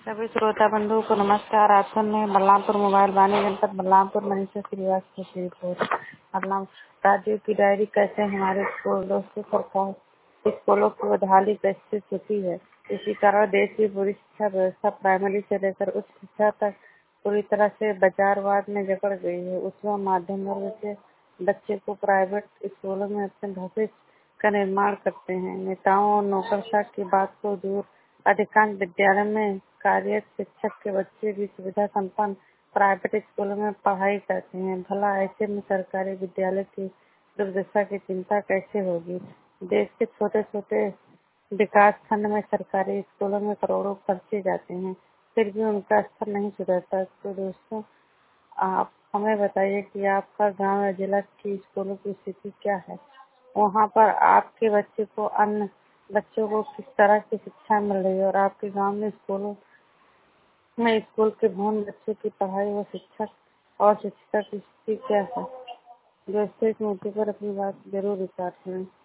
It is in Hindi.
सभी श्रोता बंधुओं को नमस्कार। आप सुन रहे हैं बलरामपुर मोबाइल वाणी जनपद बलरामपुर। मनीषा श्रीवास्तव की रिपोर्ट। बलराम राज्यों की डायरी। कैसे हमारे स्कूल दोस्तों सरकार स्कूलों की बदहाली कैसे चुकी है। इसी कारण देश की पूरी शिक्षा व्यवस्था प्राइमरी से लेकर उच्च शिक्षा तक पूरी तरह से बाजारवाद में जकड़ गई है। उसमें माध्यम वर्ग के बच्चे को प्राइवेट स्कूलों में अपने भविष्य का निर्माण करते हैं। नेताओं और नौकरशाह की बात को दूर, अधिकांश विद्यालय में कार्यरत शिक्षक के बच्चे भी सुविधा संपन्न प्राइवेट स्कूलों में पढ़ाई करते हैं। भला ऐसे में सरकारी विद्यालय की दुर्दशा की चिंता कैसे होगी। देश के छोटे छोटे विकास खंड में सरकारी स्कूलों में करोड़ों खर्चे जाते हैं, फिर भी उनका स्तर नहीं सुधरता। तो दोस्तों, आप हमें बताइए कि आपका गांव या जिला की स्कूलों की स्थिति क्या है। वहाँ पर आपके बच्चे को अन्य बच्चों को किस तरह की शिक्षा मिल रही है और आपके गांव में स्कूल के भवन बच्चों की पढ़ाई व शिक्षक और शिक्षिका की स्थिति क्या है। दोस्तों, इस मौके पर अपनी बात जरूर विचार करें।